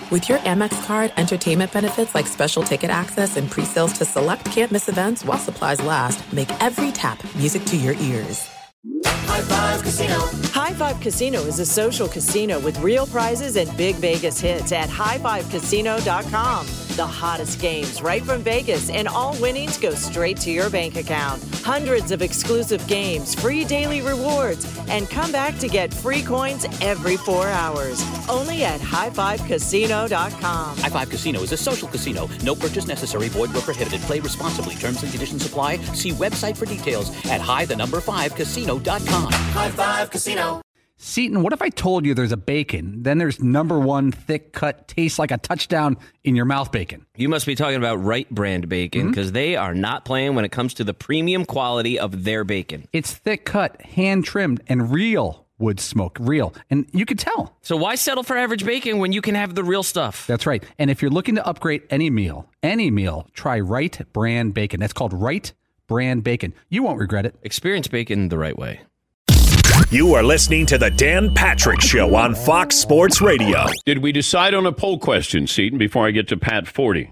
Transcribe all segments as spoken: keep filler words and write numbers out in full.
With your Amex card, entertainment benefits like special ticket access and pre-sales to select can't-miss events while supplies last make every tap music to your ears. High Five Casino. High Five Casino is a social casino with real prizes and big Vegas hits at high five casino dot com. The hottest games right from Vegas, and all winnings go straight to your bank account. Hundreds of exclusive games, free daily rewards, and come back to get free coins every four hours. Only at high five casino dot com. High Five Casino is a social casino. No purchase necessary. Void where prohibited. Play responsibly. Terms and conditions apply. See website for details at high the number five casino dot com. High Five Casino. Seton, what if I told you there's a bacon, then there's number one thick cut, tastes like a touchdown in your mouth bacon? You must be talking about Wright Brand bacon, because mm-hmm. they are not playing when it comes to the premium quality of their bacon. It's thick cut, hand trimmed, and real wood smoke, real. And you can tell. So why settle for average bacon when you can have the real stuff? That's right. And if you're looking to upgrade any meal, any meal, try Wright Brand bacon. That's called Wright Brand bacon. You won't regret it. Experience bacon the right way. You are listening to the Dan Patrick Show on Fox Sports Radio. Did we decide on a poll question, Seton, before I get to Pat forty?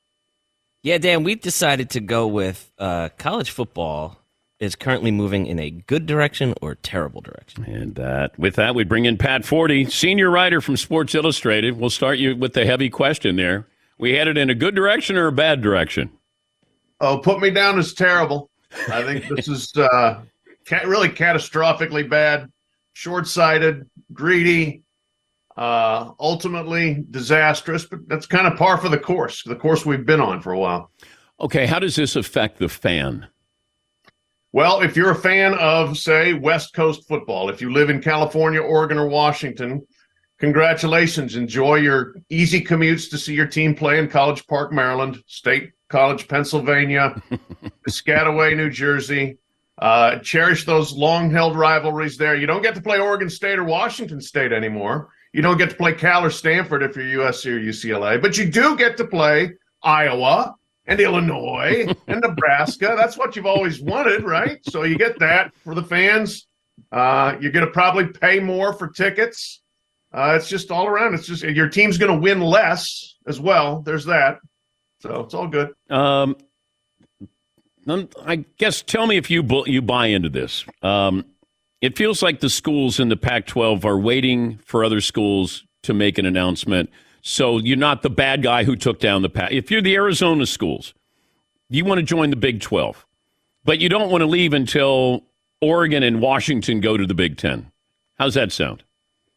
Yeah, Dan, we decided to go with uh, college football is currently moving in a good direction or terrible direction. And that, with that, we bring in Pat forty, senior writer from Sports Illustrated. We'll start you with the heavy question there. We headed in a good direction or a bad direction? Oh, put me down as terrible. I think this is uh, ca- really catastrophically bad, short-sighted, greedy, uh, ultimately disastrous, but that's kind of par for the course, the course we've been on for a while. Okay, how does this affect the fan? Well, if you're a fan of, say, West Coast football, if you live in California, Oregon, or Washington, congratulations. Enjoy your easy commutes to see your team play in College Park, Maryland, State College, Pennsylvania, Piscataway, New Jersey. Uh, cherish those long-held rivalries there. You don't get to play Oregon State or Washington State anymore. You don't get to play Cal or Stanford if you're U S C or U C L A, but you do get to play Iowa and Illinois and Nebraska. That's what you've always wanted, right? So you get that for the fans. Uh, you're going to probably pay more for tickets. Uh, it's just all around. It's just your team's going to win less as well. There's that. So it's all good. Um, I guess tell me if you you buy into this. Um, it feels like the schools in the Pac twelve are waiting for other schools to make an announcement. So you're not the bad guy who took down the Pac. If you're the Arizona schools, you want to join the Big twelve, but you don't want to leave until Oregon and Washington go to the Big Ten. How's that sound?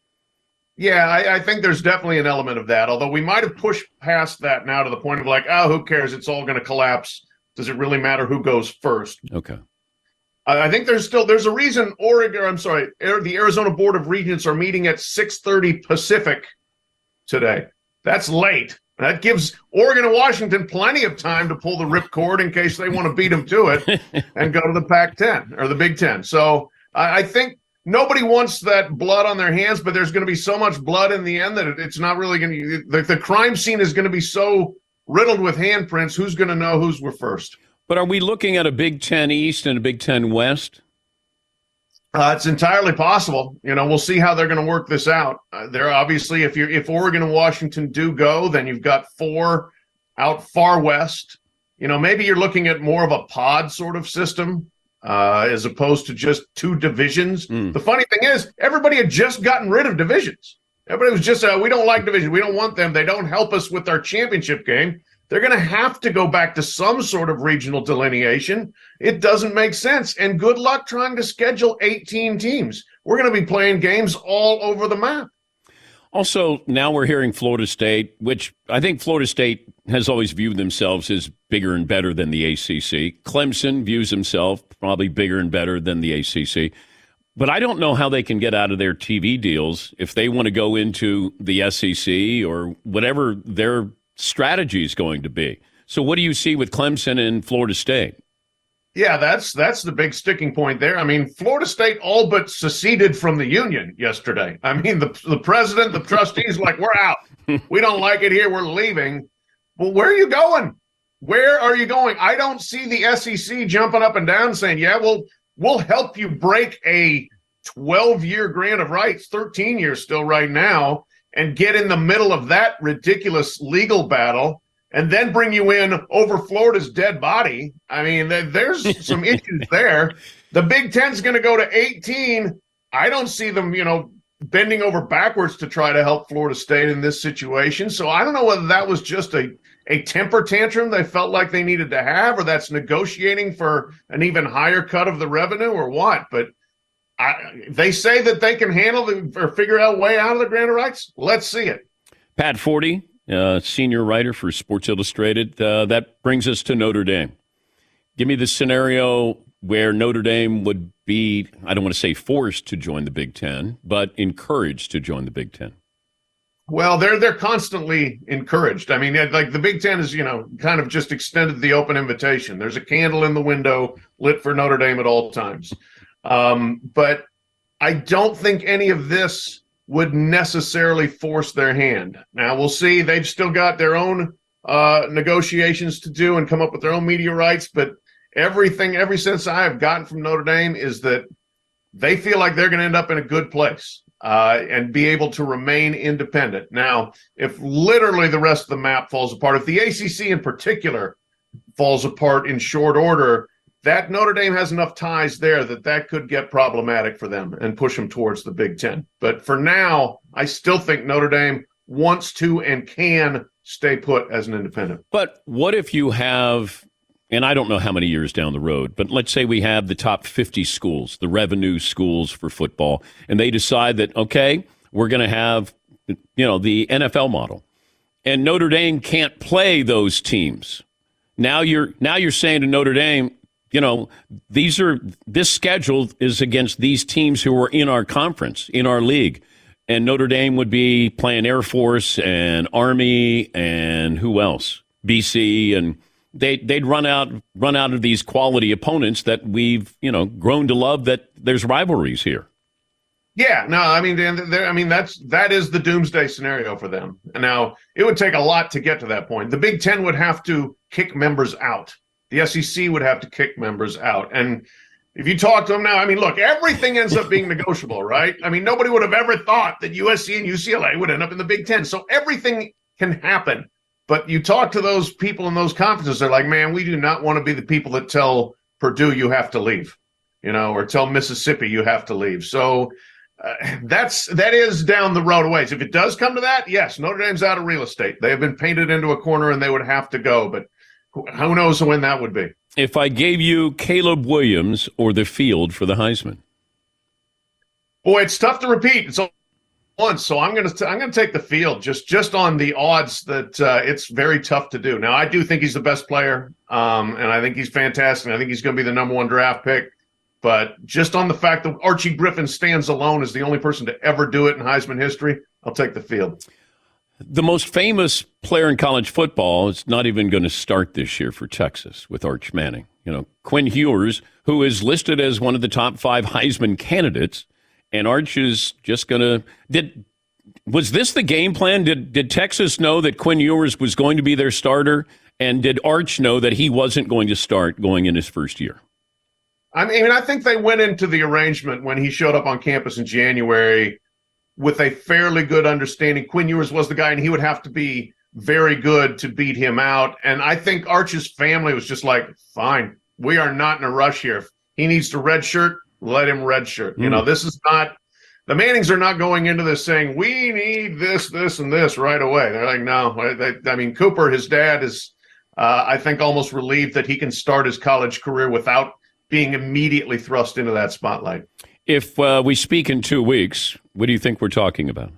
Yeah, I, I think there's definitely an element of that, although we might have pushed past that now to the point of like, oh, who cares? It's all going to collapse. Does it really matter who goes first? Okay. I, I think there's still, there's a reason Oregon, I'm sorry, the Arizona Board of Regents are meeting at six thirty Pacific today. That's late. That gives Oregon and Washington plenty of time to pull the ripcord in case they want to beat them to it and go to the Pac ten or the Big Ten. So I, I think nobody wants that blood on their hands, but there's going to be so much blood in the end that it, it's not really going to the, – the crime scene is going to be so riddled with handprints. Who's going to know who's were first? But are we looking at a Big Ten East and a Big Ten West? Uh, it's entirely possible. You know, we'll see how they're going to work this out. Uh, they're obviously, if you're if Oregon and Washington do go, then you've got four out far west. You know, maybe you're looking at more of a pod sort of system. Uh, as opposed to just two divisions. Mm. The funny thing is, everybody had just gotten rid of divisions. Everybody was just, uh, we don't like divisions. We don't want them. They don't help us with our championship game. They're going to have to go back to some sort of regional delineation. It doesn't make sense. And good luck trying to schedule eighteen teams. We're going to be playing games all over the map. Also, now we're hearing Florida State, which I think Florida State has always viewed themselves as bigger and better than the A C C. Clemson views himself probably bigger and better than the A C C. But I don't know how they can get out of their T V deals if they want to go into the S E C or whatever their strategy is going to be. So what do you see with Clemson and Florida State? Yeah, that's that's the big sticking point there. I mean, Florida State all but seceded from the union yesterday. I mean, the the president, the trustees, like, we're out. We don't like it here. We're leaving. Well, where are you going? Where are you going? I don't see the S E C jumping up and down saying, yeah, we'll, we'll help you break a twelve-year grant of rights, thirteen years still right now, and get in the middle of that ridiculous legal battle and then bring you in over Florida's dead body. I mean, there's some issues there. The Big Ten's going to go to eighteen. I don't see them, you know, bending over backwards to try to help Florida State in this situation. So I don't know whether that was just a, a temper tantrum they felt like they needed to have, or that's negotiating for an even higher cut of the revenue, or what. But I, they say that they can handle the, or figure out a way out of the grant of rights. Let's see it. Pat Forty, uh, senior writer for Sports Illustrated. Uh, that brings us to Notre Dame. Give me the scenario where Notre Dame would be, I don't want to say forced to join the Big Ten, but encouraged to join the Big Ten. Well, they're they're constantly encouraged. I mean, like the Big Ten is, you know, kind of just extended the open invitation. There's a candle in the window lit for Notre Dame at all times. Um, but I don't think any of this would necessarily force their hand. Now, we'll see. They've still got their own uh, negotiations to do and come up with their own media rights, but Everything, every sense I have gotten from Notre Dame is that they feel like they're going to end up in a good place uh, and be able to remain independent. Now, if literally the rest of the map falls apart, if the A C C in particular falls apart in short order, that Notre Dame has enough ties there that that could get problematic for them and push them towards the Big Ten. But for now, I still think Notre Dame wants to and can stay put as an independent. But what if you have... And I don't know how many years down the road, but let's say we have the top fifty schools, the revenue schools for football, and they decide that, okay, we're going to have, you know, the N F L model. And Notre Dame can't play those teams. Now you're now you're saying to Notre Dame, you know, these are this schedule is against these teams who are in our conference, in our league. And Notre Dame would be playing Air Force and Army and who else? B C, and They, they'd run out run out of these quality opponents that we've, you know, grown to love, that there's rivalries here. Yeah, no, I mean, I mean that's that is the doomsday scenario for them. And now it would take a lot to get to that point. The Big Ten would have to kick members out. The S E C would have to kick members out. And if you talk to them now, I mean, look, everything ends up being negotiable, right? I mean, nobody would have ever thought that U S C and U C L A would end up in the Big Ten. So everything can happen. But you talk to those people in those conferences, they're like, man, we do not want to be the people that tell Purdue you have to leave, you know, or tell Mississippi you have to leave. So uh, that's that is down the road a ways. If it does come to that, yes, Notre Dame's out of real estate. They have been painted into a corner and they would have to go. But who knows when that would be. If I gave you Caleb Williams or the field for the Heisman? Boy, it's tough to repeat. It's once, so I'm going to I'm going to take the field just just on the odds that uh, it's very tough to do. Now, I do think he's the best player, um, and I think he's fantastic. I think he's going to be the number one draft pick. But just on the fact that Archie Griffin stands alone as the only person to ever do it in Heisman history, I'll take the field. The most famous player in college football is not even going to start this year for Texas with Arch Manning. You know, Quinn Ewers, who is listed as one of the top five Heisman candidates. And Arch is just going to – did was this the game plan? Did did Texas know that Quinn Ewers was going to be their starter? And did Arch know that he wasn't going to start going in his first year? I mean, I think they went into the arrangement when he showed up on campus in January with a fairly good understanding. Quinn Ewers was the guy, and he would have to be very good to beat him out. And I think Arch's family was just like, fine, we are not in a rush here. If he needs to redshirt, let him redshirt. Mm. You know, this is not – the Mannings are not going into this saying, we need this, this, and this right away. They're like, no. They, I mean, Cooper, his dad, is, uh, I think, almost relieved that he can start his college career without being immediately thrust into that spotlight. If uh, we speak in two weeks, what do you think we're talking about?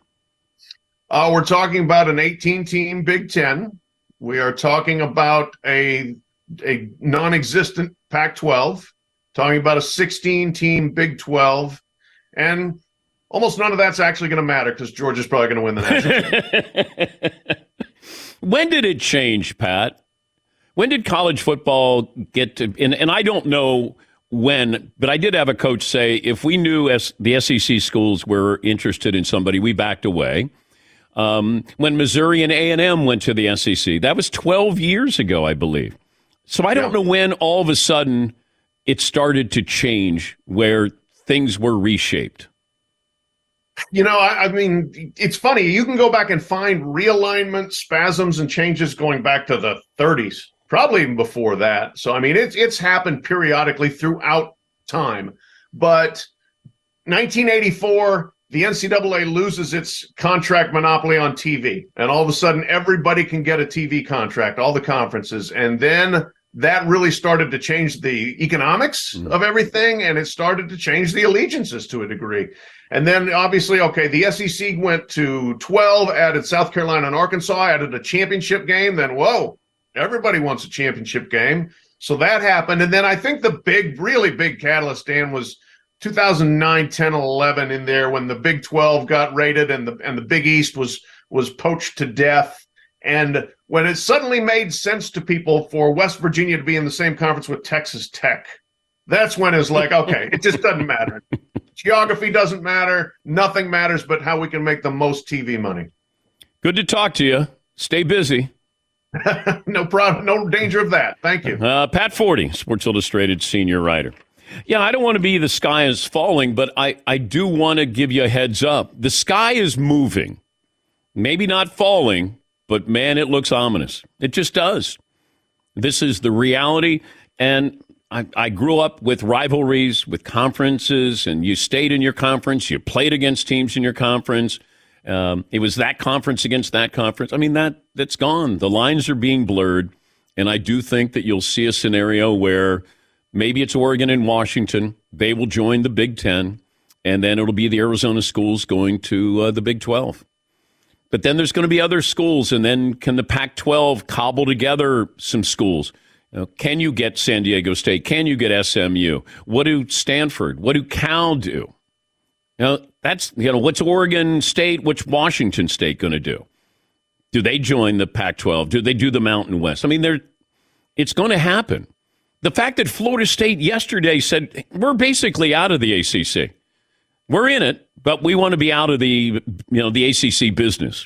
Uh, we're talking about an eighteen-team Big Ten. We are talking about a, a non-existent Pac twelve. Talking about a sixteen-team Big twelve, and almost none of that's actually going to matter because Georgia's probably going to win the national championship. When did it change, Pat? When did college football get to – and, and I don't know when, but I did have a coach say if we knew as the S E C schools were interested in somebody, we backed away. Um, when Missouri and A and M went to the S E C, that was twelve years ago, I believe. So I don't yeah. know when all of a sudden – it started to change where things were reshaped. You know, I, I mean, it's funny. You can go back and find realignment, spasms, and changes going back to the thirties, probably even before that. So, I mean, it's it's happened periodically throughout time. But nineteen eighty-four, the N C double A loses its contract monopoly on T V. And all of a sudden, everybody can get a T V contract, all the conferences. And then that really started to change the economics mm. of everything, and it started to change the allegiances to a degree. And then, obviously, okay, the S E C went to twelve, added South Carolina and Arkansas, added a championship game. Then, whoa, everybody wants a championship game. So that happened. And then I think the big, really big catalyst, Dan, was two thousand nine, ten, eleven in there when the Big twelve got raided and the and the Big East was was poached to death. And when it suddenly made sense to people for West Virginia to be in the same conference with Texas Tech, that's when it's like, okay, it just doesn't matter. Geography doesn't matter. Nothing matters but how we can make the most T V money. Good to talk to you. Stay busy. No problem. No danger of that. Thank you. Uh, Pat Forty, Sports Illustrated senior writer. Yeah, I don't want to be the sky is falling, but I, I do want to give you a heads up. The sky is moving. Maybe not falling, but, man, it looks ominous. It just does. This is the reality. And I, I grew up with rivalries, with conferences, and you stayed in your conference. You played against teams in your conference. Um, it was that conference against that conference. I mean, that that's gone. The lines are being blurred. And I do think that you'll see a scenario where maybe it's Oregon and Washington. They will join the Big Ten. And then it'll be the Arizona schools going to uh, the Big twelve. But then there's going to be other schools, and then can the Pac twelve cobble together some schools? You know, can you get San Diego State? Can you get S M U? What do Stanford? What do Cal do? You know, that's, you know, what's Oregon State? What's Washington State going to do? Do they join the Pac twelve? Do they do the Mountain West? I mean, they're, it's going to happen. The fact that Florida State yesterday said, we're basically out of the A C C. We're in it, but we want to be out of the, you know, the A C C business.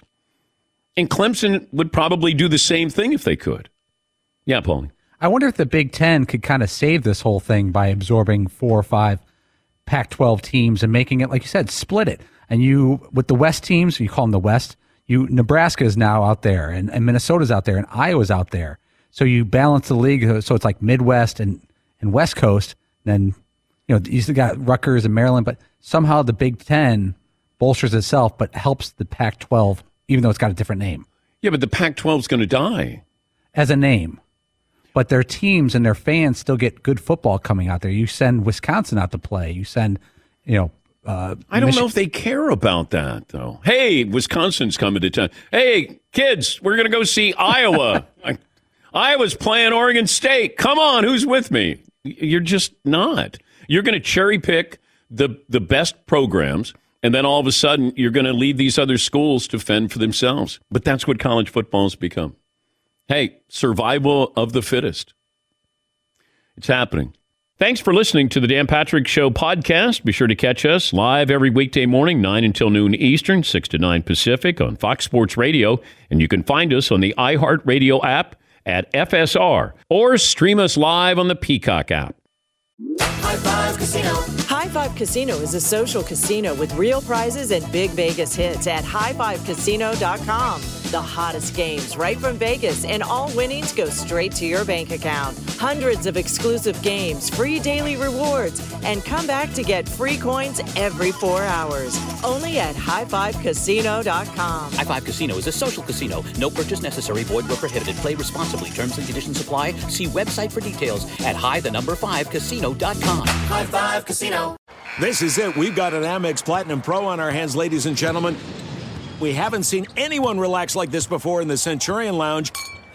And Clemson would probably do the same thing if they could. Yeah, Paulie. I wonder if the Big Ten could kind of save this whole thing by absorbing four or five Pac twelve teams and making it, like you said, split it. And you, with the West teams, you call them the West, you Nebraska is now out there, and, and Minnesota's out there, and Iowa's out there. So you balance the league, so it's like Midwest and, and West Coast. And then, you know, you still got Rutgers and Maryland, but somehow the Big Ten bolsters itself, but helps the Pac twelve, even though it's got a different name. Yeah, but the Pac twelve is going to die. As a name. But their teams and their fans still get good football coming out there. You send Wisconsin out to play. You send, you know, uh, I don't Michi- know if they care about that, though. Hey, Wisconsin's coming to town. Hey, kids, we're going to go see Iowa. I, Iowa's playing Oregon State. Come on, who's with me? You're just not. You're going to cherry pick the the best programs, and then all of a sudden you're going to leave these other schools to fend for themselves. But that's what college football has become. Hey, survival of the fittest. It's happening. Thanks for listening to the Dan Patrick Show podcast. Be sure to catch us live every weekday morning, nine until noon Eastern, six to nine Pacific on Fox Sports Radio. And you can find us on the iHeartRadio app at F S R or stream us live on the Peacock app. High Five Casino. High Five Casino is a social casino with real prizes and big Vegas hits at high five casino dot com. The hottest games right from Vegas, and all winnings go straight to your bank account. Hundreds of exclusive games, free daily rewards, and come back to get free coins every four hours. Only at high five casino dot com. High Five Casino is a social casino. No purchase necessary. Void where prohibited. Play responsibly. Terms and conditions apply. See website for details at high the number five casino dot com. High Five Casino. This is it. We've got an Amex Platinum Pro on our hands, ladies and gentlemen. We haven't seen anyone relax like this before in the Centurion Lounge.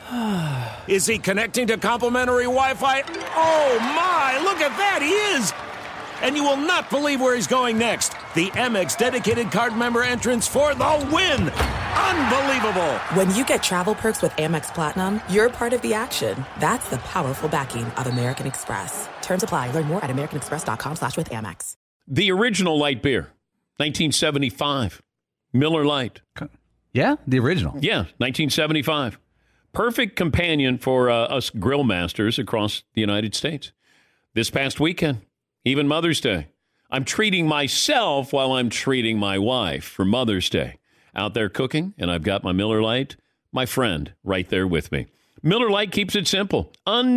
Is he connecting to complimentary Wi-Fi? Oh, my. Look at that. He is. And you will not believe where he's going next. The Amex dedicated card member entrance for the win. Unbelievable. When you get travel perks with Amex Platinum, you're part of the action. That's the powerful backing of American Express. Terms apply. Learn more at americanexpress.com slash with Amex. The original light beer, nineteen seventy-five. Miller Lite. Yeah, the original. Yeah, nineteen seventy-five. Perfect companion for uh, us grill masters across the United States. This past weekend, even Mother's Day, I'm treating myself while I'm treating my wife for Mother's Day. Out there cooking, and I've got my Miller Lite, my friend, right there with me. Miller Lite keeps it simple.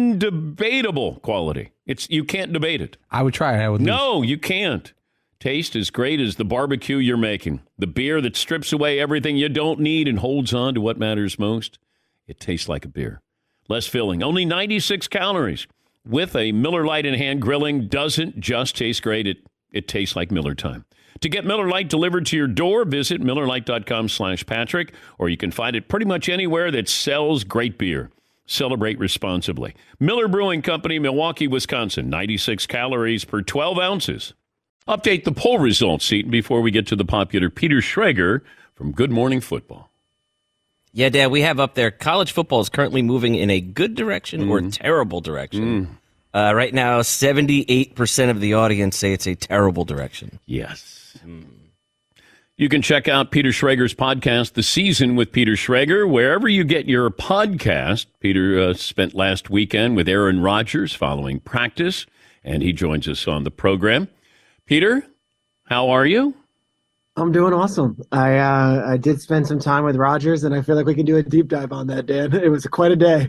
Undebatable quality. It's you can't debate it. I would try it. I would No, lose. you can't. Taste as great as the barbecue you're making. The beer that strips away everything you don't need and holds on to what matters most. It tastes like a beer. Less filling. Only ninety-six calories. With a Miller Lite in hand, grilling doesn't just taste great. It, it tastes like Miller time. To get Miller Lite delivered to your door, visit MillerLite.com slash Patrick, or you can find it pretty much anywhere that sells great beer. Celebrate responsibly. Miller Brewing Company, Milwaukee, Wisconsin. ninety-six calories per twelve ounces. Update the poll results, Seton, before we get to the popular Peter Schrager from Good Morning Football. Yeah, Dad, we have up there, college football is currently moving in a good direction mm. or terrible direction. Mm. Uh, right now, seventy-eight percent of the audience say it's a terrible direction. Yes. Mm. You can check out Peter Schrager's podcast, The Season with Peter Schrager, wherever you get your podcast. Peter uh, spent last weekend with Aaron Rodgers following practice, and he joins us on the program. Peter, how are you? I'm doing awesome. I uh, I did spend some time with Rodgers, and I feel like we can do a deep dive on that, Dan. It was quite a day.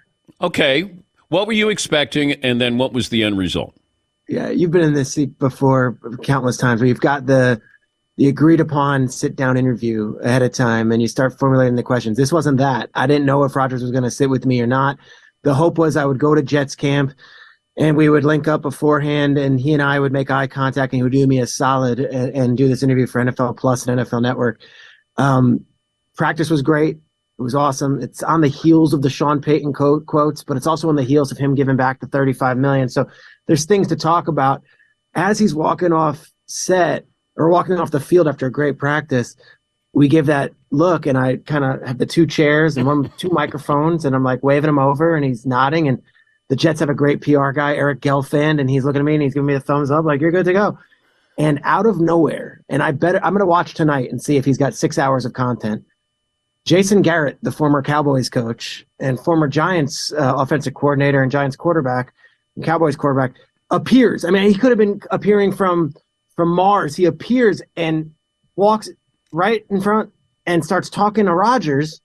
Okay. What were you expecting, and then what was the end result? Yeah, you've been in this seat before countless times where you've got the the agreed-upon sit-down interview ahead of time, and you start formulating the questions. This wasn't that. I didn't know if Rodgers was going to sit with me or not. The hope was I would go to Jets camp, and we would link up beforehand, and he and I would make eye contact, and he would do me a solid and, and do this interview for N F L Plus and N F L Network. Um, practice was great. It was awesome. It's on the heels of the Sean Payton quote, quotes, but it's also on the heels of him giving back the thirty-five million dollars. So there's things to talk about. As he's walking off set or walking off the field after a great practice, we give that look, and I kind of have the two chairs and one, two microphones, and I'm like waving him over, and he's nodding, and the Jets have a great P R guy, Eric Gelfand, and he's looking at me and he's giving me a thumbs up, like, you're good to go. And out of nowhere, and I bet I'm going to watch tonight and see if he's got six hours of content. Jason Garrett, the former Cowboys coach and former Giants uh, offensive coordinator and Giants quarterback, and Cowboys quarterback, appears. I mean, he could have been appearing from from Mars. He appears and walks right in front and starts talking to Rodgers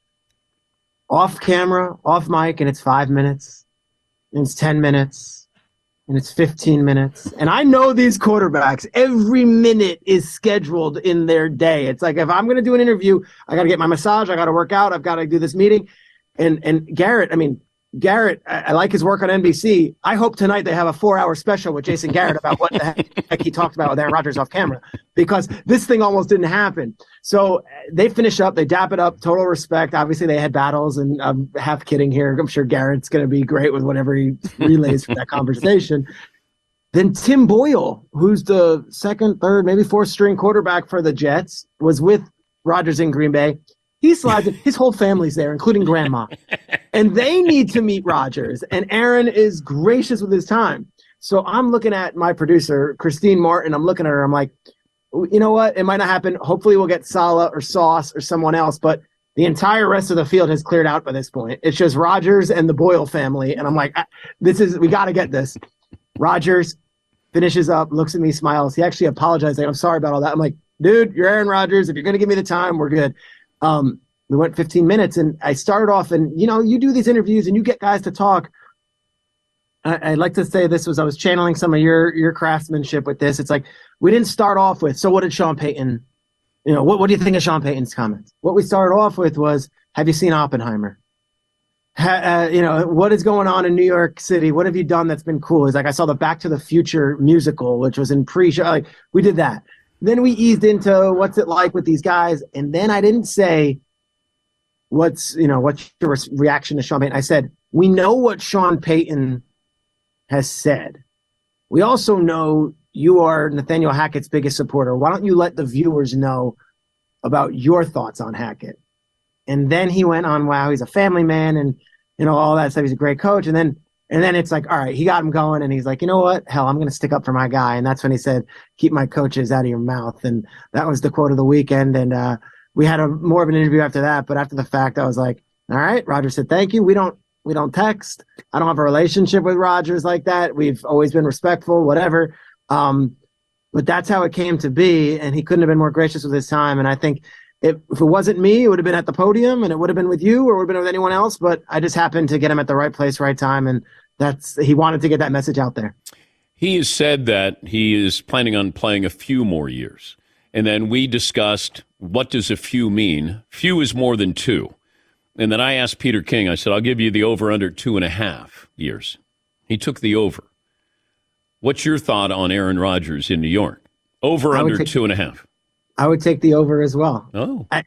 off camera, off mic, and it's five minutes. And it's ten minutes, and it's fifteen minutes. And I know these quarterbacks, every minute is scheduled in their day. It's like, if I'm going to do an interview, I got to get my massage, I got to work out, I've got to do this meeting. And and Garrett, I mean, Garrett, I, I like his work on N B C. I hope tonight they have a four-hour special with Jason Garrett about what the heck he talked about with Aaron Rodgers off camera, because this thing almost didn't happen. So they finish up, they dap it up, total respect. Obviously, they had battles, and I'm half kidding here. I'm sure Garrett's going to be great with whatever he relays from that conversation. Then Tim Boyle, who's the second, third, maybe fourth string quarterback for the Jets, was with Rodgers in Green Bay. He slides in. His whole family's there, including grandma. And they need to meet Rodgers. And Aaron is gracious with his time. So I'm looking at my producer, Christine Martin. I'm looking at her. I'm like, you know what? It might not happen. Hopefully we'll get Saleh or Sauce or someone else. But the entire rest of the field has cleared out by this point. It's just Rodgers and the Boyle family. And I'm like, this is, we got to get this. Rodgers finishes up, looks at me, smiles. He actually apologized. Like, I'm sorry about all that. I'm like, dude, you're Aaron Rodgers. If you're going to give me the time, we're good. Um, we went fifteen minutes, and I started off, and, you know, you do these interviews and you get guys to talk. I, I'd like to say this was, I was channeling some of your, your craftsmanship with this. It's like, we didn't start off with, so what did Sean Payton, you know, what, what do you think of Sean Payton's comments? What we started off with was, have you seen Oppenheimer? Ha, uh, you know, what is going on in New York City? What have you done that's been cool? He's like, I saw the Back to the Future musical, which was in pre-show. Like, we did that. Then we eased into what's it like with these guys. And then I didn't say, what's, you know, what's your reaction to Sean Payton? I said, we know what Sean Payton has said. We also know you are Nathaniel Hackett's biggest supporter. Why don't you let the viewers know about your thoughts on Hackett? And then he went on, wow, he's a family man and, you know, all that stuff. He's a great coach. And then And then it's like, all right, he got him going, and he's like, you know what? Hell, I'm going to stick up for my guy. And that's when he said, keep my coaches out of your mouth. And that was the quote of the weekend. And uh, we had a more of an interview after that. But after the fact, I was like, all right, Rodgers said, thank you. We don't we don't text. I don't have a relationship with Rodgers like that. We've always been respectful, whatever. Um, but that's how it came to be. And he couldn't have been more gracious with his time. And I think if, if it wasn't me, it would have been at the podium, and it would have been with you, or it would have been with anyone else. But I just happened to get him at the right place, right time. And that's, he wanted to get that message out there. He has said that he is planning on playing a few more years. And then we discussed, what does a few mean? Few is more than two. And then I asked Peter King, I said, I'll give you the over under two and a half years. He took the over. What's your thought on Aaron Rodgers in New York? Over under take, two and a half. I would take the over as well. Oh. I,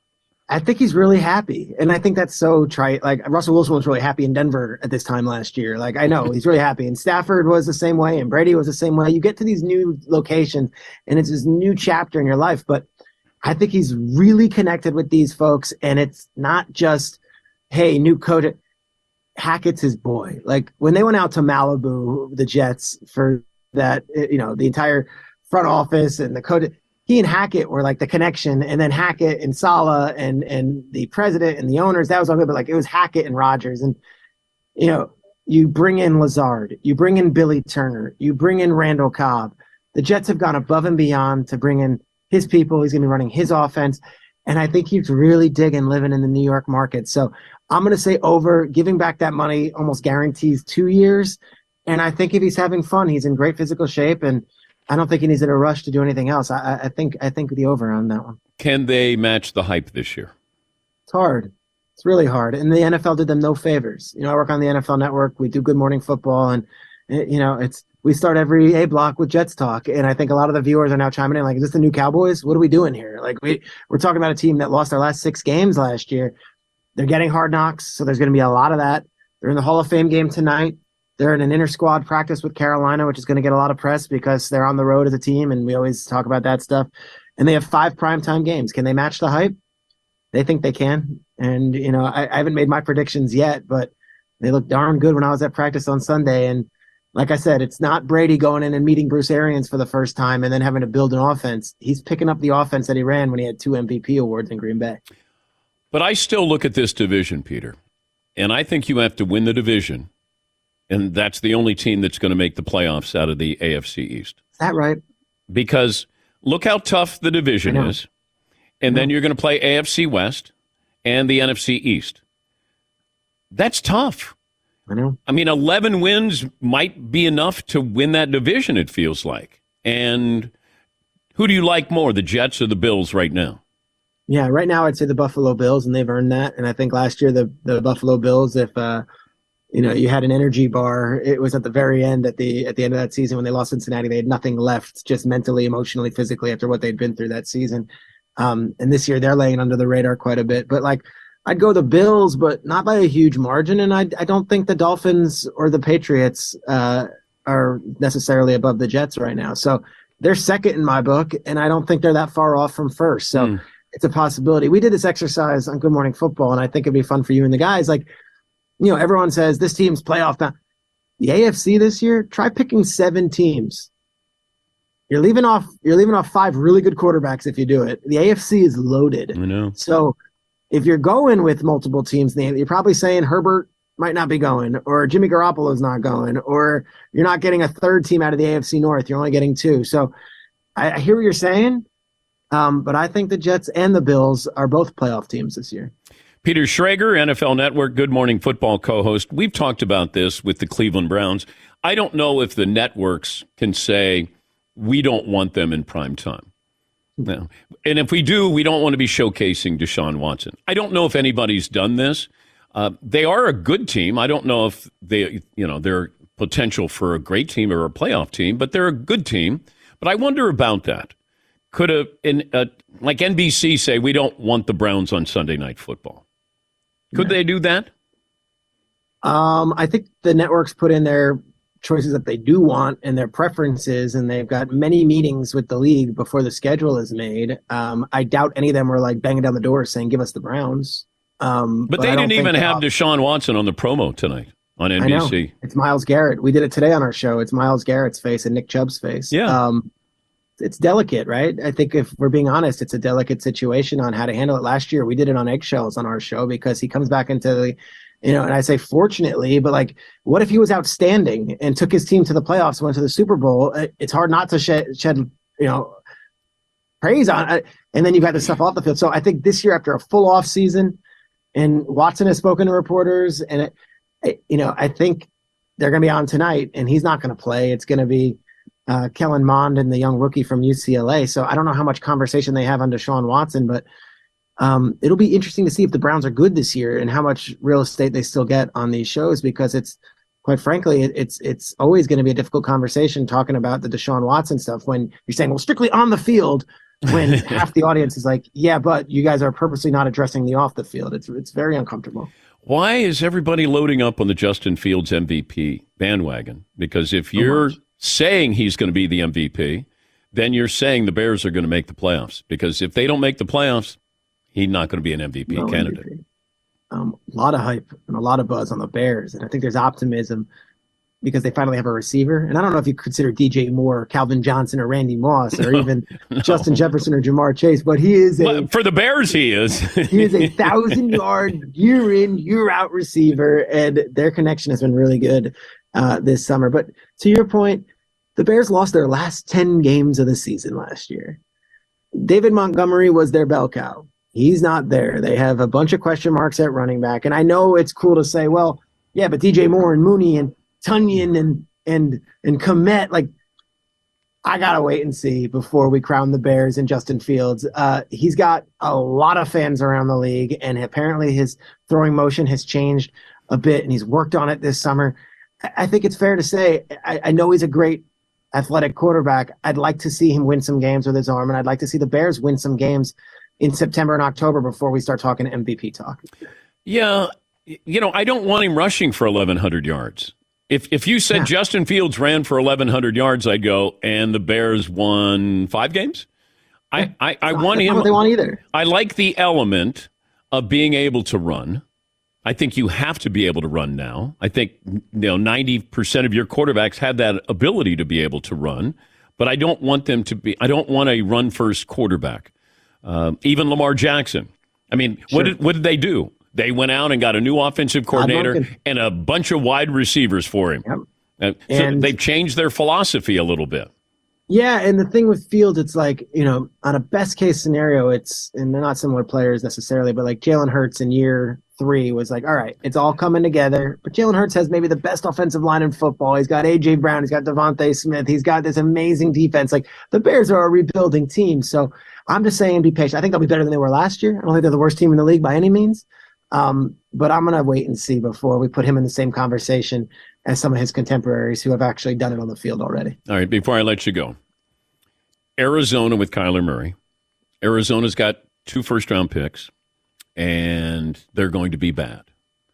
I think he's really happy. And I think that's so trite. Like, Russell Wilson was really happy in Denver at this time last year. Like, I know he's really happy. And Stafford was the same way. And Brady was the same way. You get to these new locations and it's this new chapter in your life. But I think he's really connected with these folks. And it's not just, hey, new coach. Hackett's his boy. Like, when they went out to Malibu, the Jets, for that, you know, the entire front office and the coach, he and Hackett were like the connection, and then Hackett and Saleh and and the president and the owners, that was all good, but like it was Hackett and Rodgers. And, you know, you bring in Lazard, you bring in Billy Turner, you bring in Randall Cobb. The Jets have gone above and beyond to bring in his people. He's going to be running his offense. And I think he's really digging living in the New York market. So I'm going to say over. Giving back that money almost guarantees two years. And I think if he's having fun, he's in great physical shape. And I don't think he needs in a rush to do anything else. I, I think I think the over on that one. Can they match the hype this year? It's hard. It's really hard. And the N F L did them no favors. You know, I work on the N F L Network. We do Good Morning Football. And, you know, it's we start every A block with Jets talk. And I think a lot of the viewers are now chiming in like, is this the new Cowboys? What are we doing here? Like, we, we're talking about a team that lost their last six games last year. They're getting hard knocks, so there's going to be a lot of that. They're in the Hall of Fame game tonight. They're in an inter-squad practice with Carolina, which is going to get a lot of press because they're on the road as a team, and we always talk about that stuff. And they have five primetime games. Can they match the hype? They think they can. And, you know, I, I haven't made my predictions yet, but they look darn good when I was at practice on Sunday. And like I said, it's not Brady going in and meeting Bruce Arians for the first time and then having to build an offense. He's picking up the offense that he ran when he had two M V P awards in Green Bay. But I still look at this division, Peter, and I think you have to win the division, and that's the only team that's going to make the playoffs out of the A F C East. Is that right? Because look how tough the division is, and then you're going to play A F C West and the N F C East. That's tough. I know. I mean, eleven wins might be enough to win that division, it feels like. And who do you like more, the Jets or the Bills right now? Yeah, right now I'd say the Buffalo Bills, and they've earned that. And I think last year the, the Buffalo Bills, if uh, you know, you had an energy bar, it was at the very end at the at the end of that season when they lost Cincinnati. They had nothing left, just mentally, emotionally, physically, after what they'd been through that season. Um, and this year they're laying under the radar quite a bit. But like, I'd go the Bills, but not by a huge margin. And I I don't think the Dolphins or the Patriots uh, are necessarily above the Jets right now. So they're second in my book, and I don't think they're that far off from first. So. Mm. It's a possibility. We did this exercise on Good Morning Football, and I think it'd be fun for you and the guys. Like, you know, everyone says this team's playoff bound. The A F C this year, try picking seven teams. You're leaving off. You're leaving off five really good quarterbacks if you do it. The A F C is loaded. I know. So if you're going with multiple teams, you're probably saying Herbert might not be going, or Jimmy Garoppolo's not going, or you're not getting a third team out of the A F C North. You're only getting two. So I, I hear what you're saying. Um, but I think the Jets and the Bills are both playoff teams this year. Peter Schrager, N F L Network, Good Morning Football co-host. We've talked about this with the Cleveland Browns. I don't know if the networks can say, we don't want them in prime time. No. And if we do, we don't want to be showcasing Deshaun Watson. I don't know if anybody's done this. Uh, they are a good team. I don't know if they, you know, they're potential for a great team or a playoff team, but they're a good team. But I wonder about that. Could a, in, uh, like N B C say, we don't want the Browns on Sunday Night Football? Could yeah. they do that? Um, I think the networks put in their choices that they do want and their preferences, and they've got many meetings with the league before the schedule is made. Um, I doubt any of them were like banging down the door saying, give us the Browns. Um, but, but they didn't even have Deshaun Watson on the promo tonight on N B C. I know. It's Myles Garrett. We did it today on our show. It's Myles Garrett's face and Nick Chubb's face. Yeah. Um, it's delicate, right? I think if we're being honest, it's a delicate situation on how to handle it. Last year, we did it on eggshells on our show because he comes back into the You know, and I say fortunately, but like, what if he was outstanding and took his team to the playoffs, went to the Super Bowl? It's hard not to shed, shed you know, praise on it. And then you've got the stuff off the field. So I think this year, after a full off season, and Watson has spoken to reporters, and it, it, you know, I think they're going to be on tonight, and he's not going to play. It's going to be uh, Kellen Mond and the young rookie from U C L A. So I don't know how much conversation they have on Deshaun Watson, but Um, it'll be interesting to see if the Browns are good this year and how much real estate they still get on these shows, because it's, quite frankly, it, it's it's always going to be a difficult conversation talking about the Deshaun Watson stuff when you're saying, well, strictly on the field, when half the audience is like, yeah, but you guys are purposely not addressing the off the field. It's it's very uncomfortable. Why is everybody loading up on the Justin Fields M V P bandwagon? Because if you're saying he's going to be the M V P, then you're saying the Bears are going to make the playoffs. Because if they don't make the playoffs, he's not going to be an M V P no candidate. M V P. Um, a lot of hype and a lot of buzz on the Bears. And I think there's optimism because they finally have a receiver. And I don't know if you consider D J Moore, Calvin Johnson, or Randy Moss, or no, even no. Justin Jefferson or Jamar Chase, but he is a... Well, for the Bears, he is. he is a thousand-yard, year-in, year-out receiver, and their connection has been really good uh, this summer. But to your point, the Bears lost their last ten games of the season last year. David Montgomery was their bell cow. He's not there. They have a bunch of question marks at running back. And I know it's cool to say, well, yeah, but D J Moore and Mooney and Tunyon and and and Kmet, like, I got to wait and see before we crown the Bears and Justin Fields. Uh, he's got a lot of fans around the league, and apparently his throwing motion has changed a bit, and he's worked on it this summer. I think it's fair to say, I, I know he's a great athletic quarterback. I'd like to see him win some games with his arm, and I'd like to see the Bears win some games in September and October before we start talking M V P talk. Yeah, you know, I don't want him rushing for eleven hundred yards. If if you said yeah. Justin Fields ran for eleven hundred yards, I'd go, and the Bears won five games? I, yeah. I, I want That's him. Not what they want either. I like the element of being able to run. I think you have to be able to run now. I think, you know, ninety percent of your quarterbacks have that ability to be able to run, but I don't want them to be, I don't want a run-first quarterback. Um, even Lamar Jackson. I mean, sure. what did what did they do? They went out and got a new offensive coordinator and a bunch of wide receivers for him. Yep. Uh, so they've changed their philosophy a little bit. Yeah, and the thing with Fields, it's like, you know, on a best case scenario, it's, and they're not similar players necessarily, but like Jalen Hurts in year three was like, all right, it's all coming together. But Jalen Hurts has maybe the best offensive line in football. He's got A J Brown. He's got Devontae Smith. He's got this amazing defense. Like, the Bears are a rebuilding team. So I'm just saying be patient. I think they'll be better than they were last year. I don't think they're the worst team in the league by any means. Um, but I'm going to wait and see before we put him in the same conversation as some of his contemporaries who have actually done it on the field already. All right, before I let you go, Arizona with Kyler Murray. Arizona's got two first-round picks, and they're going to be bad.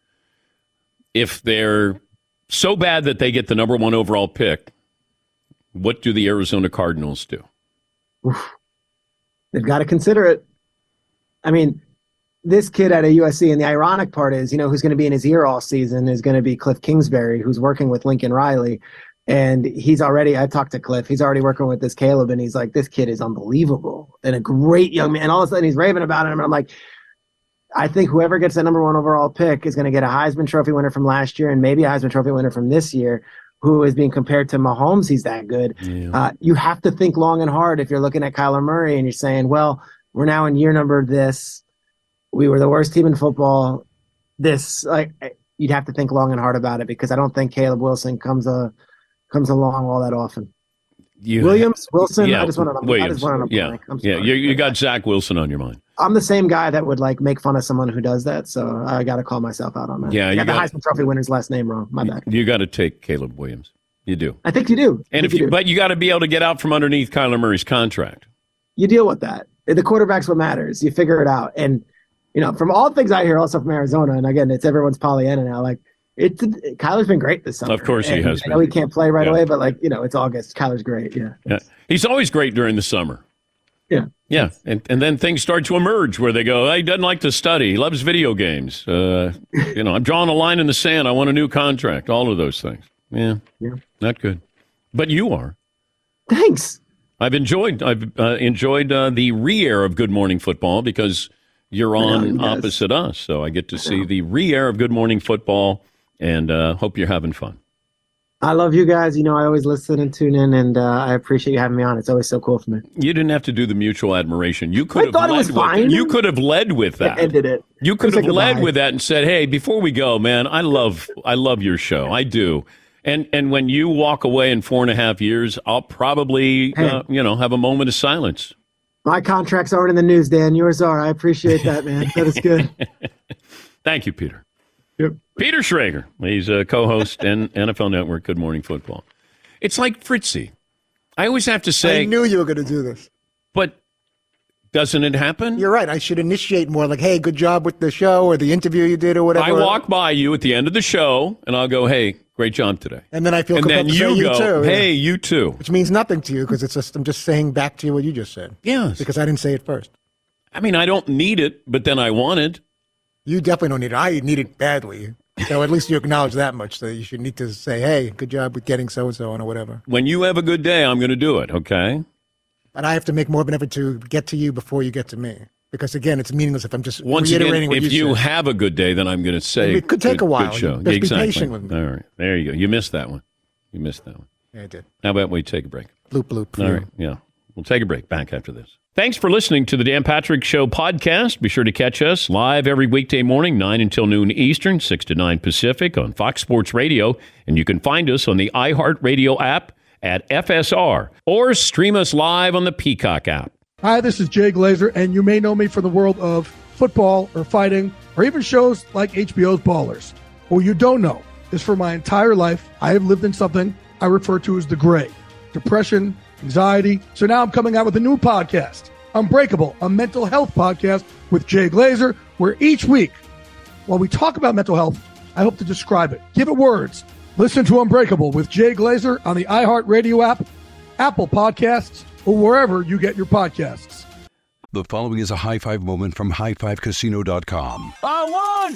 If they're so bad that they get the number one overall pick, what do the Arizona Cardinals do? Oof. They've got to consider it. I mean, this kid at a U S C, and the ironic part is, you know, who's going to be in his ear all season is going to be Cliff Kingsbury, who's working with Lincoln Riley. And he's already, I talked to Cliff, he's already working with this Caleb, and he's like, this kid is unbelievable and a great young man. And all of a sudden he's raving about him. And I'm like, I think whoever gets the number one overall pick is going to get a Heisman Trophy winner from last year and maybe a Heisman Trophy winner from this year, who is being compared to Mahomes. He's that good. Yeah. Uh, you have to think long and hard if you're looking at Kyler Murray and you're saying, well, we're now in year number this. We were the worst team in football. This, like, you'd have to think long and hard about it, because I don't think Caleb Wilson comes a comes along all that often. You Williams, have, Wilson, yeah, I just want to Williams, I just want to yeah, yeah. You, you got Zach Wilson on your mind. I'm the same guy that would like make fun of someone who does that, so I got to call myself out on that. Yeah, I you got, got the Heisman Trophy winner's last name wrong. My bad. You got to take Caleb Williams. You do. I think you do. And if you, you but you got to be able to get out from underneath Kyler Murray's contract. You deal with that. The quarterback's what matters. You figure it out. And you know, from all things I hear, also from Arizona, and again, it's everyone's Pollyanna now. Like, it's Kyler's been great this summer. Of course, he and has. I know been. he can't play right yeah. away, but like, you know, it's August. Kyler's great. Yeah. Yeah. He's always great during the summer. Yeah. Yeah. And and then things start to emerge where they go, he doesn't like to study. He loves video games. Uh, you know, I'm drawing a line in the sand. I want a new contract. All of those things. Yeah. Yeah. Not good. But you are. Thanks. I've enjoyed I've uh, enjoyed uh, the re-air of Good Morning Football, because you're on opposite us. So I get to see the re-air of Good Morning Football, and uh, hope you're having fun. I love you guys. You know, I always listen and tune in, and uh, I appreciate you having me on. It's always so cool for me. You didn't have to do the mutual admiration. You could I have thought led it was with fine. You could have led with that. I ended it. You could have Say led goodbye. with that and said, "Hey, before we go, man, I love I love your show. I do." And and when you walk away in four and a half years, I'll probably Hey. uh, you know have a moment of silence. My contracts aren't in the news, Dan. Yours are. I appreciate that, man. That is good. Thank you, Peter. Yep. Peter Schrager. He's a co-host and N F L Network Good Morning Football. It's like Fritzy. I always have to say, I knew you were going to do this. but doesn't it happen? You're right. I should initiate more like, hey, good job with the show or the interview you did or whatever. I walk by you at the end of the show, and I'll go, "Hey, great job today." And then I feel and compelled then to say you you go, too. yeah. "Hey, you too." Which means nothing to you because it's just I'm just saying back to you what you just said. Yes. Because I didn't say it first. I mean, I don't need it, but then I want it. You definitely don't need it. I need it badly. So at least you acknowledge that much. That you should need to say, hey, good job with getting so-and-so on or whatever. When you have a good day, I'm going to do it, okay? But I have to make more of an effort to get to you before you get to me. Because, again, it's meaningless if I'm just Once reiterating again, what if you you said. have a good day, then I'm going to say It could take good, a while. Good show. Just be exactly. patient with me. All right. There you go. You missed that one. You missed that one. Yeah, I did. How about we take a break? Bloop, bloop. for All you. right. Yeah. We'll take a break. Back after this. Thanks for listening to the Dan Patrick Show podcast. Be sure to catch us live every weekday morning, nine until noon Eastern, six to nine Pacific on Fox Sports Radio. And you can find us on the iHeartRadio app at F S R or stream us live on the Peacock app. Hi, this is Jay Glazer, and you may know me from the world of football or fighting or even shows like H B O's Ballers. What you don't know is for my entire life, I have lived in something I refer to as the gray. Depression, anxiety. So now I'm coming out with a new podcast, Unbreakable, a mental health podcast with Jay Glazer, where each week, while we talk about mental health, I hope to describe it, give it words. Listen to Unbreakable with Jay Glazer on the iHeartRadio app, Apple Podcasts, or wherever you get your podcasts. The following is a high five moment from high five casino dot com. I won!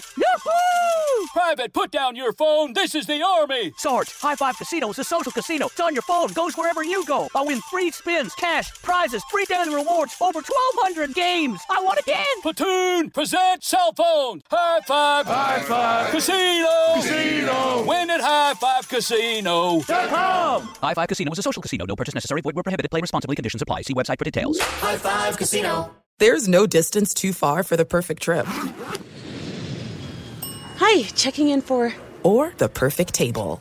Yahoo! Private, put down your phone. This is the Army. Sarge, High Five Casino is a social casino. It's on your phone. Goes wherever you go. I win free spins, cash, prizes, free daily rewards, over twelve hundred games. I won again. Platoon, present cell phone. High Five. High Five. Casino. Casino. Win at high five casino dot com. High Five Casino is a social casino. No purchase necessary. Void where prohibited. Play responsibly. Conditions apply. See website for details. High Five Casino. There's no distance too far for the perfect trip. Hi, checking in for... Or the perfect table.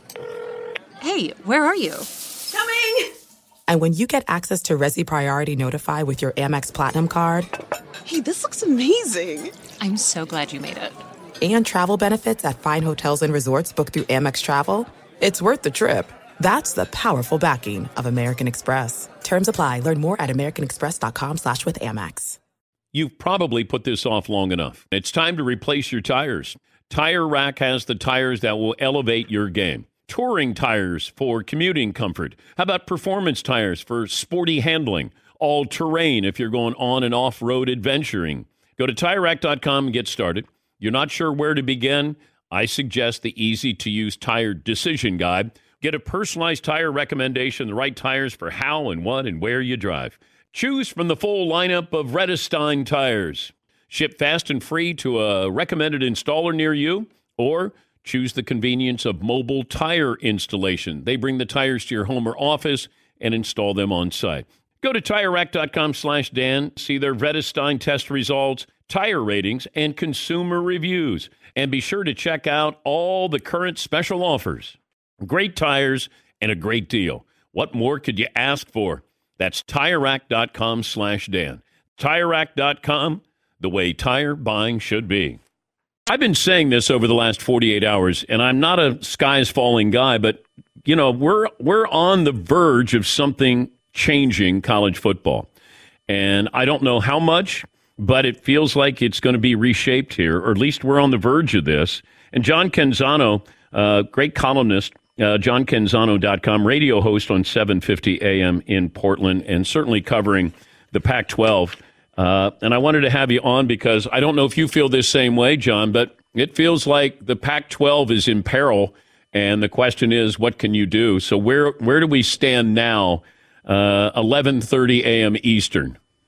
Hey, where are you? Coming! And when you get access to Resi Priority Notify with your Amex Platinum card... Hey, this looks amazing. I'm so glad you made it. And travel benefits at fine hotels and resorts booked through Amex Travel, it's worth the trip. That's the powerful backing of American Express. Terms apply. Learn more at americanexpress.com slash with Amex. You've probably put this off long enough. It's time to replace your tires. Tire Rack has the tires that will elevate your game. Touring tires for commuting comfort. How about performance tires for sporty handling? All-terrain if you're going on and off-road adventuring. Go to tire rack dot com and get started. You're not sure where to begin? I suggest the easy-to-use tire decision guide. Get a personalized tire recommendation, the right tires for how and what and where you drive. Choose from the full lineup of Redestein tires. Ship fast and free to a recommended installer near you, or choose the convenience of mobile tire installation. They bring the tires to your home or office and install them on site. Go to tire rack dot com slash Dan, see their Redestein test results, tire ratings, and consumer reviews. And be sure to check out all the current special offers. Great tires and a great deal. What more could you ask for? That's tire rack dot com slash Dan. tire rack dot com, the way tire buying should be. I've been saying this over the last forty-eight hours, and I'm not a skies falling guy, but, you know, we're we're on the verge of something changing college football. And I don't know how much, but it feels like it's going to be reshaped here, or at least we're on the verge of this. And John Canzano, uh, great columnist, Uh, John Canzano dot com, radio host on seven fifty A M in Portland, and certainly covering the Pac twelve. Uh, and I wanted to have you on because I don't know if you feel this same way, John, but it feels like the Pac twelve is in peril, and the question is, what can you do? So where where do we stand now, uh, eleven thirty A M Eastern?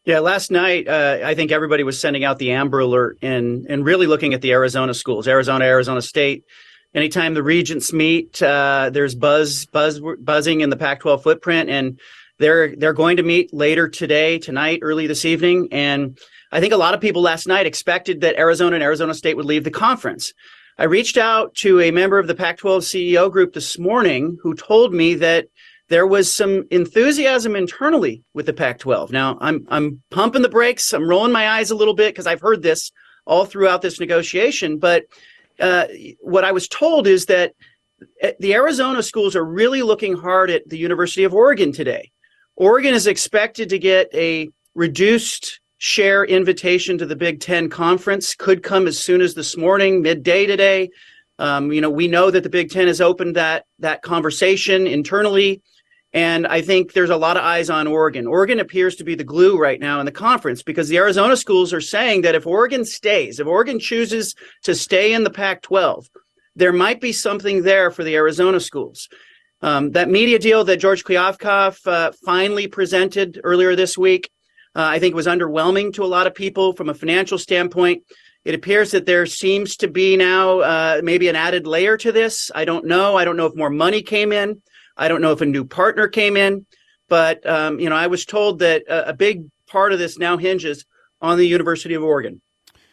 Yeah, last night, uh, I think everybody was sending out the Amber Alert and and really looking at the Arizona schools, Arizona, Arizona State. Anytime the regents meet, uh, there's buzz, buzz, buzzing in the Pac twelve footprint, and they're they're going to meet later today, tonight, early this evening. And I think a lot of people last night expected that Arizona and Arizona State would leave the conference. I reached out to a member of the Pac twelve C E O group this morning who told me that there was some enthusiasm internally with the Pac twelve. Now, I'm I'm pumping the brakes. I'm rolling my eyes a little bit because I've heard this all throughout this negotiation. But uh, what I was told is that the Arizona schools are really looking hard at the University of Oregon today. Oregon is expected to get a reduced share invitation to the Big Ten Conference. Could come as soon as this morning, midday today. Um, you know, we know that the Big Ten has opened that that conversation internally. And I think there's a lot of eyes on Oregon. Oregon appears to be the glue right now in the conference because the Arizona schools are saying that if Oregon stays, if Oregon chooses to stay in the Pac twelve, there might be something there for the Arizona schools. Um, that media deal that George Kliavkoff uh, finally presented earlier this week, uh, I think was underwhelming to a lot of people from a financial standpoint. It appears that there seems to be now uh, maybe an added layer to this. I don't know. I don't know if more money came in. I don't know if a new partner came in, but, um, you know, I was told that a, a big part of this now hinges on the University of Oregon.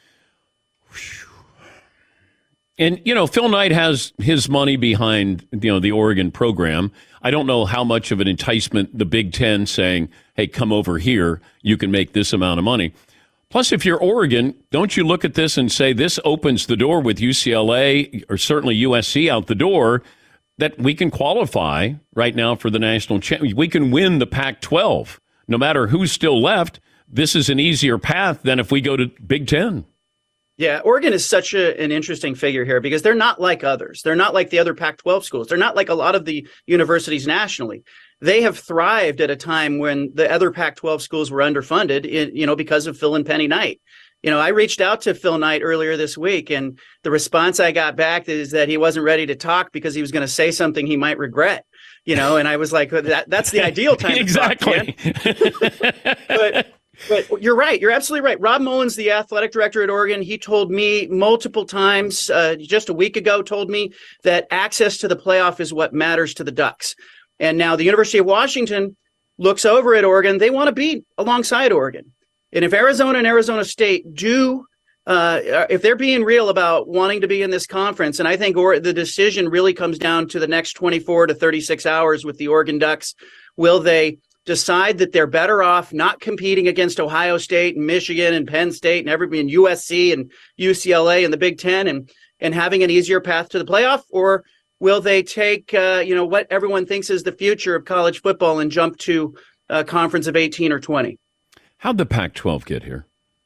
And, you know, Phil Knight has his money behind, you know, the Oregon program. I don't know how much of an enticement the Big Ten saying, hey, come over here, you can make this amount of money. Plus, if you're Oregon, don't you look at this and say this opens the door with U C L A or certainly U S C out the door that we can qualify right now for the national championship. We can win the Pac twelve. No matter who's still left, this is an easier path than if we go to Big Ten. Yeah, Oregon is such a, an interesting figure here because they're not like others. They're not like the other Pac twelve schools. They're not like a lot of the universities nationally. They have thrived at a time when the other Pac twelve schools were underfunded, in, you know, because of Phil and Penny Knight. You know, I reached out to Phil Knight earlier this week, and the response I got back is that he wasn't ready to talk because he was going to say something he might regret. You know, and I was like, that, that's the ideal time exactly. to talk, but, but you're right. You're absolutely right. Rob Mullins, the athletic director at Oregon, he told me multiple times, uh, just a week ago, told me that access to the playoff is what matters to the Ducks. And now the University of Washington looks over at Oregon. They want to be alongside Oregon. And if Arizona and Arizona State do, uh, if they're being real about wanting to be in this conference, and I think or, the decision really comes down to the next twenty-four to thirty-six hours with the Oregon Ducks, will they decide that they're better off not competing against Ohio State and Michigan and Penn State and everybody and U S C and U C L A and the Big Ten and and having an easier path to the playoff, or will they take uh, you know what everyone thinks is the future of college football and jump to a conference of eighteen or twenty? How'd the Pac twelve get here?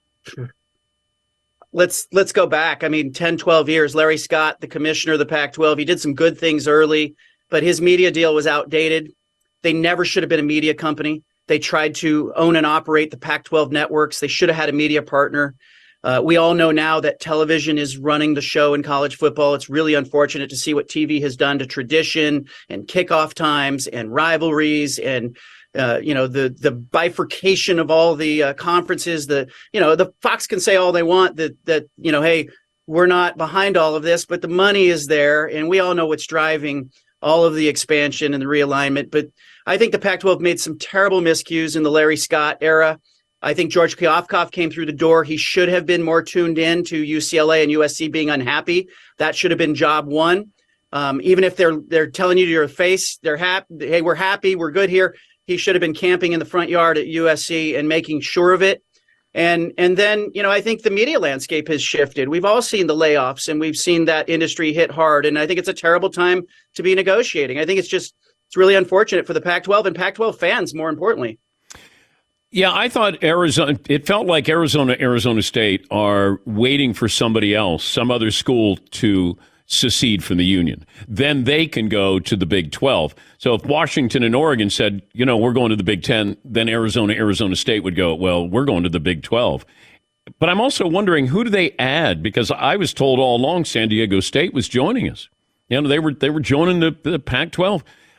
Let's let's go back. I mean, ten, twelve years. Larry Scott, the commissioner of the Pac twelve, he did some good things early, but his media deal was outdated. They never should have been a media company. They tried to own and operate the Pac twelve networks. They should have had a media partner. Uh, we all know now that television is running the show in college football. It's really unfortunate to see what T V has done to tradition and kickoff times and rivalries and Uh, you know, the the bifurcation of all the uh, conferences. The you know, the Fox can say all they want that that you know, hey, we're not behind all of this, but the money is there, and we all know what's driving all of the expansion and the realignment. But I think the Pac twelve made some terrible miscues in the Larry Scott era. I think George Kliavkoff came through the door. He should have been more tuned in to U C L A and U S C being unhappy. That should have been job one. Um, even if they're they're telling you to your face, they're happy. Hey, we're happy. We're good here. He should have been camping in the front yard at U S C and making sure of it. And and then, you know, I think the media landscape has shifted. We've all seen the layoffs and we've seen that industry hit hard. And I think it's a terrible time to be negotiating. I think it's just it's really unfortunate for the Pac twelve and Pac twelve fans, more importantly. Yeah, I thought Arizona, it felt like Arizona, Arizona State are waiting for somebody else, some other school to secede from the union. Then they can go to the Big twelve. So if Washington and Oregon said, you know, we're going to the Big Ten, then Arizona, Arizona State would go, well, we're going to the Big twelve. But I'm also wondering, who do they add? Because I was told all along San Diego State was joining us. You know, they were they were joining the, the Pac twelve.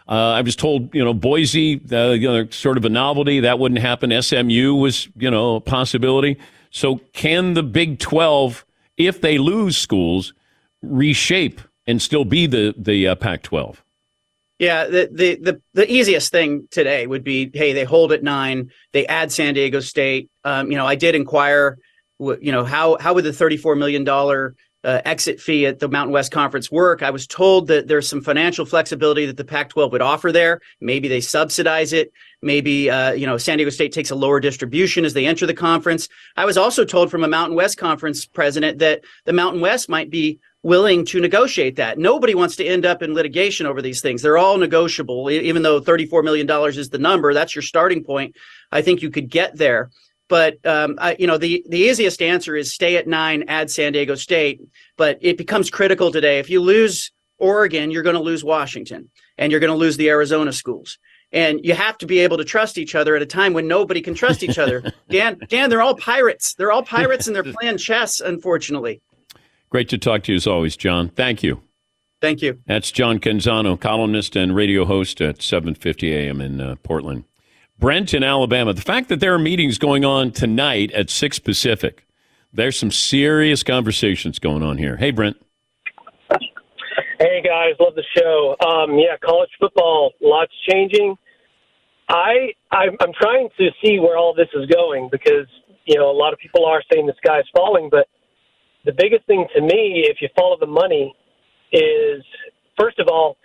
Uh, I was told, you know, Boise, uh, you know, sort of a novelty. That wouldn't happen. S M U was, you know, a possibility. So can the Big twelve, if they lose schools, reshape and still be the, the uh, Pac twelve? Yeah, the, the the the easiest thing today would be, hey, they hold at nine, they add San Diego State. Um, you know, I did inquire, you know, how how would the thirty-four million dollars uh, exit fee at the Mountain West Conference work? I was told that there's some financial flexibility that the Pac twelve would offer there. Maybe they subsidize it. Maybe, uh, you know, San Diego State takes a lower distribution as they enter the conference. I was also told from a Mountain West Conference president that the Mountain West might be willing to negotiate that. Nobody wants to end up in litigation over these things. They're all negotiable, even though thirty-four million dollars is the number. That's your starting point. I think you could get there. But, um, I, you know, the, the easiest answer is stay at nine, add San Diego State. But it becomes critical today. If you lose Oregon, you're going to lose Washington, and you're going to lose the Arizona schools. And you have to be able to trust each other at a time when nobody can trust each other. Dan, Dan, they're all pirates. They're all pirates, and they're playing chess, unfortunately. Great to talk to you as always, John. Thank you. Thank you. That's John Canzano, columnist and radio host at seven fifty a.m. in uh, Portland. Brent in Alabama. The fact that there are meetings going on tonight at six Pacific, there's some serious conversations going on here. Hey, Brent. Hey, guys. Love the show. Um, yeah, college football, lots changing. I, I'm, I'm trying to see where all this is going because, you know, a lot of people are saying the sky's falling, but the biggest thing to me, if you follow the money, is, first of all,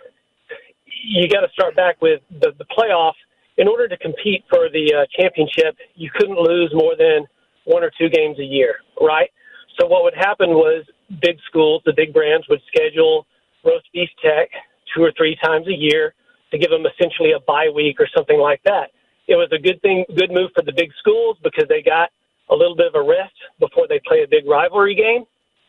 you got to start back with the, the playoff. In order to compete for the uh, championship, you couldn't lose more than one or two games a year, right? So what would happen was big schools, the big brands, would schedule roast beef tech two or three times a year to give them essentially a bye week or something like that. It was a good thing, good move for the big schools because they got a little bit of a rest before they play a big rivalry game.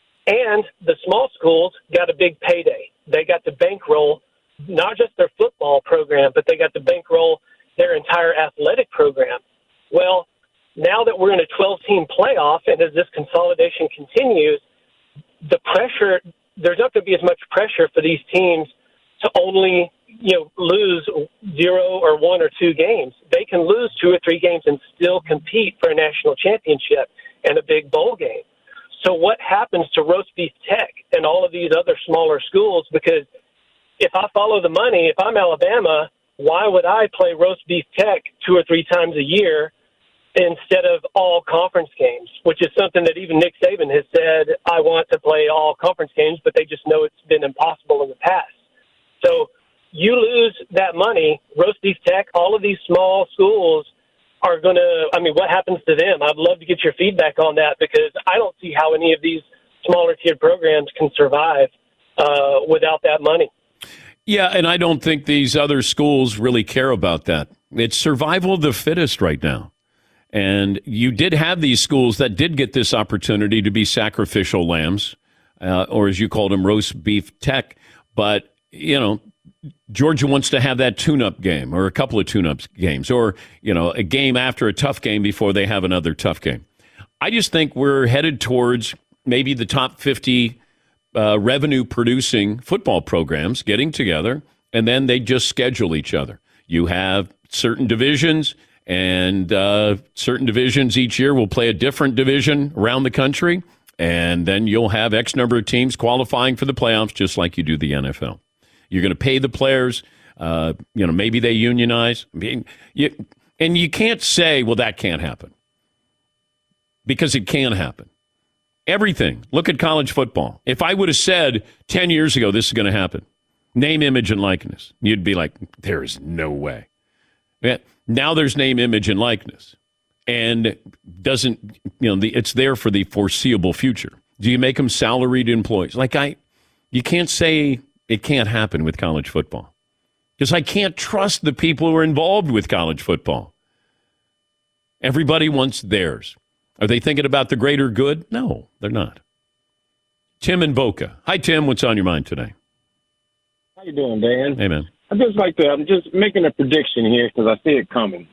And the small schools got a big payday. They got to bankroll not just their football program, but they got to bankroll their entire athletic program. Well, now that we're in a twelve-team playoff, and as this consolidation continues, the pressure, there's not going to be as much pressure for these teams to only, you know, lose zero or one or two games. They can lose two or three games and still compete for a national championship and a big bowl game. So what happens to Roast Beef Tech and all of these other smaller schools? Because if I follow the money, if I'm Alabama, why would I play Roast Beef Tech two or three times a year instead of all conference games, which is something that even Nick Saban has said, I want to play all conference games, but they just know it's been impossible in the past. So you lose that money, Roast Beef Tech, all of these small schools are going to, I mean, what happens to them? I'd love to get your feedback on that because I don't see how any of these smaller tiered programs can survive uh, without that money. Yeah, and I don't think these other schools really care about that. It's survival of the fittest right now. And you did have these schools that did get this opportunity to be sacrificial lambs, uh, or as you called them, Roast Beef Tech. But, you know, Georgia wants to have that tune-up game or a couple of tune-up games or, you know, a game after a tough game before they have another tough game. I just think we're headed towards maybe the top fifty Uh, revenue-producing football programs getting together, and then they just schedule each other. You have certain divisions, and uh, certain divisions each year will play a different division around the country, and then you'll have X number of teams qualifying for the playoffs, just like you do the N F L. You're going to pay the players. Uh, you know, maybe they unionize. I mean, you, and you can't say, well, that can't happen, because it can happen. Everything. Look at college football. If I would have said ten years ago this is going to happen, name, image, and likeness, you'd be like, there is no way. Yeah. Now there's name, image, and likeness. And doesn't, you know, the, it's there for the foreseeable future. Do you make them salaried employees? Like I, you can't say it can't happen with college football. Because I can't trust the people who are involved with college football. Everybody wants theirs. Are they thinking about the greater good? No, they're not. Tim in Boca. Hi, Tim. What's on your mind today? How you doing, Dan? Hey, man. I just like to. I'm just making a prediction here because I see it coming.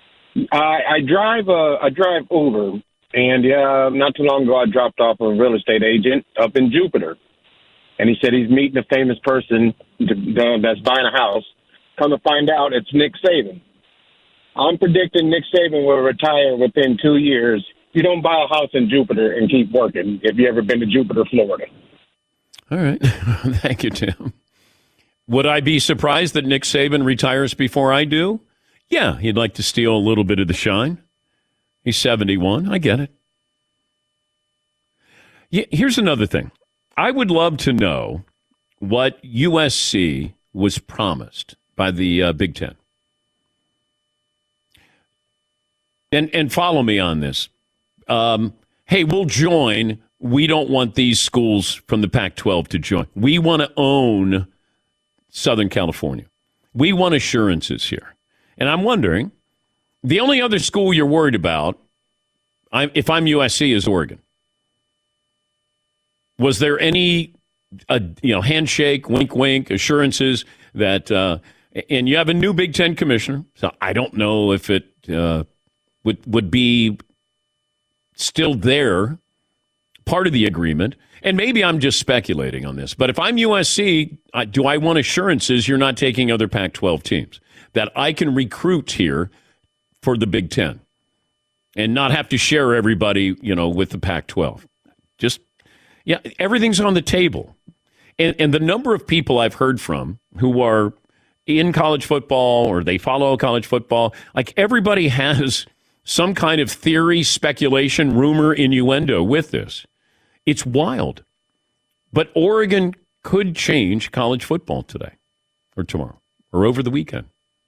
I, I drive. Uh, I drive Uber, and uh, not too long ago, I dropped off a real estate agent up in Jupiter, and he said he's meeting a famous person to, uh, that's buying a house. Come to find out, it's Nick Saban. I'm predicting Nick Saban will retire within two years. You don't buy a house in Jupiter and keep working if you ever been to Jupiter, Florida. All right. Thank you, Tim. Would I be surprised that Nick Saban retires before I do? Yeah, he'd like to steal a little bit of the shine. He's seventy-one. I get it. Yeah, here's another thing. I would love to know what U S C was promised by the uh, Big Ten. And and follow me on this. Um, hey, we'll join. We don't want these schools from the Pac twelve to join. We want to own Southern California. We want assurances here. And I'm wondering, the only other school you're worried about, I, if I'm U S C, is Oregon. Was there any, uh, you know, handshake, wink, wink, assurances that, uh, and you have a new Big Ten commissioner, so I don't know if it uh, would would be still there, part of the agreement. And maybe I'm just speculating on this, but if I'm U S C, uh, do I want assurances you're not taking other Pac twelve teams, that I can recruit here for the Big Ten and not have to share everybody, you know, with the Pac twelve? Just, yeah, everything's on the table. And, and the number of people I've heard from who are in college football or they follow college football, like everybody has some kind of theory, speculation, rumor, innuendo with this. It's wild. But Oregon could change college football today or tomorrow or over the weekend.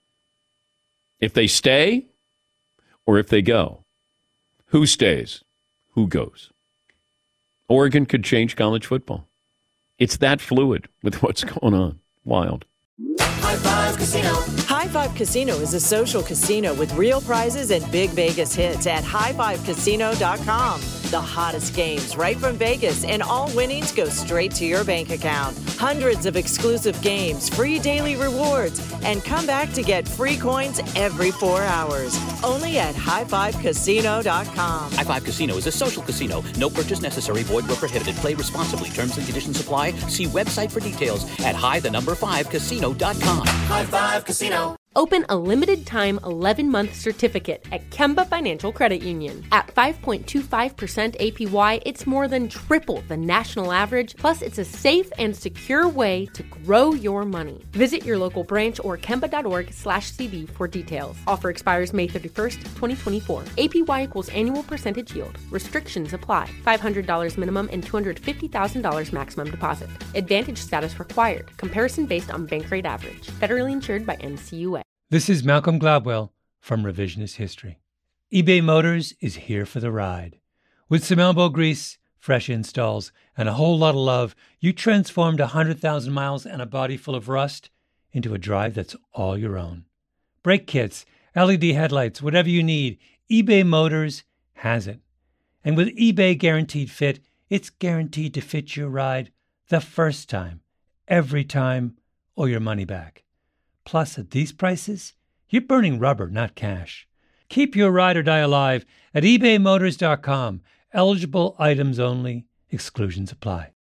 If they stay or if they go. Who stays? Who goes? Oregon could change college football. It's that fluid with what's going on. Wild. High Five Casino. High Five Casino is a social casino with real prizes and big Vegas hits at high five casino dot com. The hottest games right from Vegas, and all winnings go straight to your bank account. Hundreds of exclusive games, free daily rewards, and come back to get free coins every four hours. Only at high five casino dot com. High Five Casino is a social casino. No purchase necessary. Void where prohibited. Play responsibly. Terms and conditions apply. See website for details at high the number five casino dot com. High Five Casino. Open a limited-time eleven-month certificate at Kemba Financial Credit Union. At five point two five percent A P Y, it's more than triple the national average, plus it's a safe and secure way to grow your money. Visit your local branch or kemba.org slash CD for details. Offer expires May thirty-first, twenty twenty-four. A P Y equals annual percentage yield. Restrictions apply. five hundred dollars minimum and two hundred fifty thousand dollars maximum deposit. Advantage status required. Comparison based on bank rate average. Federally insured by N C U A. This is Malcolm Gladwell from Revisionist History. eBay Motors is here for the ride. With some elbow grease, fresh installs, and a whole lot of love, you transformed one hundred thousand miles and a body full of rust into a drive that's all your own. Brake kits, L E D headlights, whatever you need, eBay Motors has it. And with eBay Guaranteed Fit, it's guaranteed to fit your ride the first time, every time, or your money back. Plus, at these prices, you're burning rubber, not cash. Keep your ride or die alive at ebay motors dot com. Eligible items only. Exclusions apply.